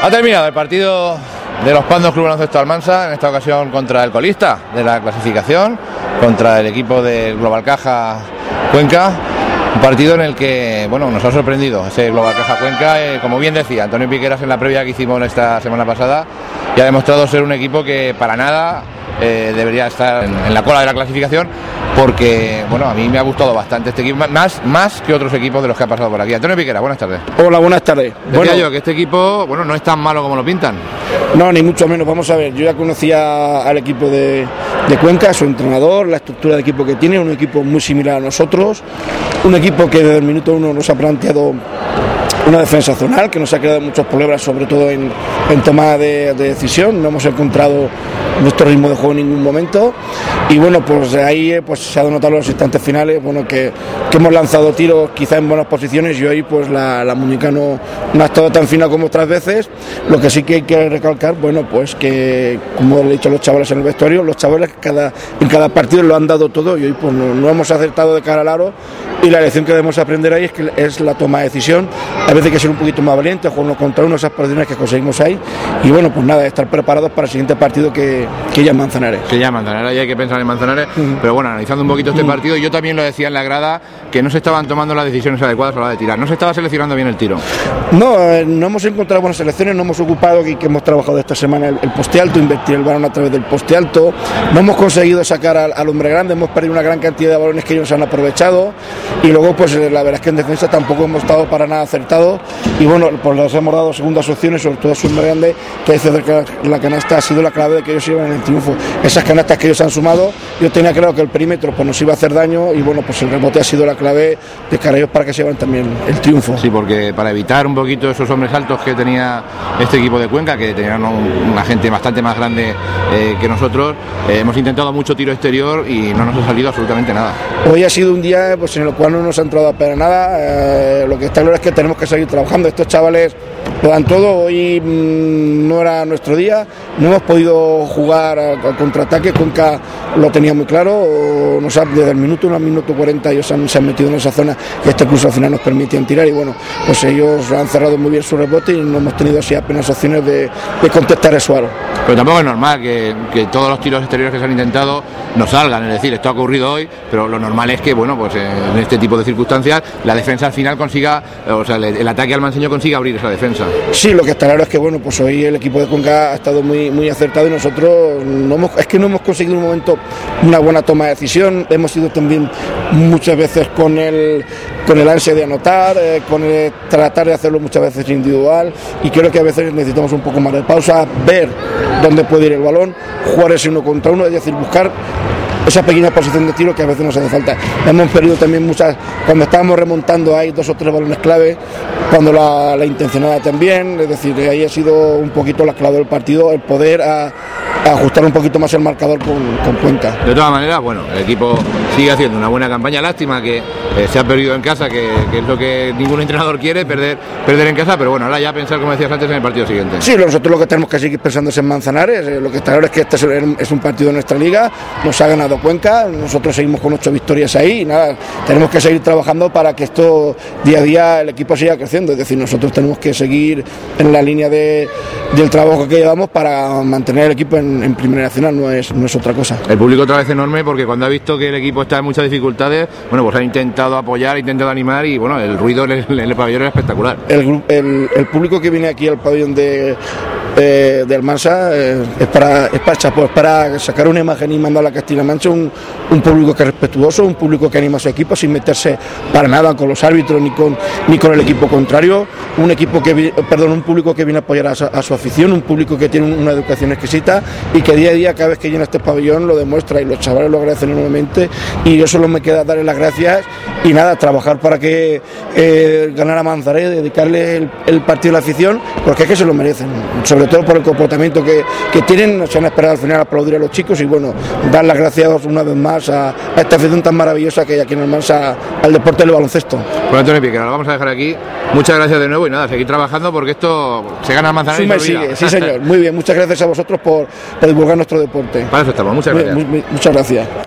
Ha terminado el partido de los Pandos Club Baloncesto Almansa, en esta ocasión contra el colista de la clasificación, contra el equipo del Global Caja Cuenca. Un partido en el que, bueno, nos ha sorprendido ese Global Caja Cuenca, como bien decía Antonio Piqueras en la previa que hicimos esta semana pasada, y ha demostrado ser un equipo que para nada debería estar en la cola de la clasificación, porque, bueno, a mí me ha gustado bastante este equipo, más que otros equipos de los que ha pasado por aquí. Antonio Piqueras, buenas tardes. Hola, buenas tardes. Decía yo que este equipo, bueno, no es tan malo como lo pintan. No, ni mucho menos. Vamos a ver, yo ya conocía al equipo de Cuenca, su entrenador, la estructura de equipo que tiene, un equipo muy similar a nosotros, un equipo que desde el minuto 1 nos ha planteado una defensa zonal, que nos ha creado muchos problemas, sobre todo en toma de decisión. No hemos encontrado nuestro ritmo de juego en ningún momento, y bueno, pues ahí pues se ha notado en los instantes finales, bueno, que hemos lanzado tiros quizá en buenas posiciones, y hoy pues la muñeca no ha estado tan fina como otras veces. Lo que sí que hay que recalcar, bueno, pues que, como he dicho a los chavales en el vestuario, los chavales en cada partido lo han dado todo, y hoy pues no hemos acertado de cara al aro, y la lección que debemos aprender ahí es la toma de decisión. A veces hay que ser un poquito más valientes, jugar uno contra uno, esas posiciones que conseguimos ahí, y bueno, pues nada, estar preparados para el siguiente partido que ya en Manzanares. Que ya en Manzanares, ya hay que pensar en Manzanares, pero bueno, analizando un poquito este partido, yo también lo decía en la grada, que no se estaban tomando las decisiones adecuadas a la hora de tirar, no se estaba seleccionando bien el tiro. No hemos encontrado buenas selecciones, no hemos ocupado, que hemos trabajado esta semana el poste alto, invertir el balón a través del poste alto, no hemos conseguido sacar al hombre grande, hemos perdido una gran cantidad de balones que ellos han aprovechado, y luego pues la verdad es que en defensa tampoco hemos estado para nada acertados, y bueno, pues les hemos dado segundas opciones, sobre todo a su hombre grande, que dice que la canasta ha sido la clave de que ellos iban en el triunfo. Esas canastas que ellos han sumado, yo tenía claro que el perímetro pues nos iba a hacer daño, y bueno, pues el rebote ha sido la clave de cara a ellos para que se lleven también el triunfo. Sí, porque para evitar un poquito esos hombres altos que tenía este equipo de Cuenca, que tenían una gente bastante más grande que nosotros, hemos intentado mucho tiro exterior y no nos ha salido absolutamente nada. Hoy ha sido un día pues en el cual no nos ha entrado para nada, lo que está claro es que tenemos que seguir trabajando. Estos chavales lo dan todo, hoy no era nuestro día, no hemos podido jugar al contraataque. Cuenca lo tenía muy claro, desde el minuto 1 al minuto 40 ellos se han metido en esa zona, y este curso al final nos permitían tirar, y bueno, pues ellos han cerrado muy bien su rebote y no hemos tenido así apenas opciones de contestar eso aro. Pero tampoco es normal que todos los tiros exteriores que se han intentado no salgan, es decir, esto ha ocurrido hoy, pero lo normal es que, bueno, pues en este tipo de circunstancias la defensa al final consiga, o sea, el ataque al manseño consiga abrir esa defensa. Sí, lo que está claro es que, bueno, pues hoy el equipo de Cuenca ha estado muy acertado, y nosotros no hemos conseguido en un momento una buena toma de decisión. Hemos ido también muchas veces con el ansia de anotar, con el tratar de hacerlo muchas veces individual, y creo que a veces necesitamos un poco más de pausa, ver dónde puede ir el balón, jugar ese uno contra uno, es decir, buscar esa pequeña posición de tiro que a veces nos hace falta. Hemos perdido también muchas, cuando estábamos remontando hay 2 o 3 balones clave, cuando la intencionada también, es decir, ahí ha sido un poquito la clave del partido, el poder ajustar un poquito más el marcador con Cuenca. De todas maneras, bueno, el equipo sigue haciendo una buena campaña, lástima que se ha perdido en casa, que es lo que ningún entrenador quiere, perder en casa, pero bueno, ahora ya pensar, como decías antes, en el partido siguiente. Sí, nosotros lo que tenemos que seguir pensando es en Manzanares, lo que está claro es que este es un partido de nuestra liga, nos ha ganado Cuenca, nosotros seguimos con 8 victorias ahí, y nada, tenemos que seguir trabajando para que esto día a día el equipo siga creciendo, es decir, nosotros tenemos que seguir en la línea del trabajo que llevamos para mantener el equipo en Primera Nacional, no es otra cosa. El público otra vez enorme, porque cuando ha visto que el equipo está en muchas dificultades, bueno, pues ha intentado apoyar, ha intentado animar, y bueno, el ruido en el pabellón era espectacular. El público que viene aquí al pabellón de Almansa es para sacar una imagen y mandar a la Castilla-La Mancha un público que es respetuoso, un público que anima a su equipo sin meterse para nada con los árbitros ni con el equipo contrario, un público que viene a apoyar a su afición, un público que tiene una educación exquisita y que día a día, cada vez que llena este pabellón, lo demuestra, y los chavales lo agradecen enormemente, y yo solo me queda darles las gracias y nada, trabajar para que ganar a Manzanares, dedicarle el partido a la afición, porque es que se lo merecen, sobre todo por el comportamiento que tienen. Se han esperado al final a aplaudir a los chicos, y bueno, dar las gracias una vez más a esta afición tan maravillosa que hay aquí en Almansa al deporte del baloncesto. Pues Antonio Piqueras, lo vamos a dejar aquí. Muchas gracias de nuevo, y nada, seguir trabajando, porque esto se gana en Manzanares. Sí, señor, muy bien, muchas gracias a vosotros por divulgar nuestro deporte. Para eso estamos, muchas gracias. Muchas gracias.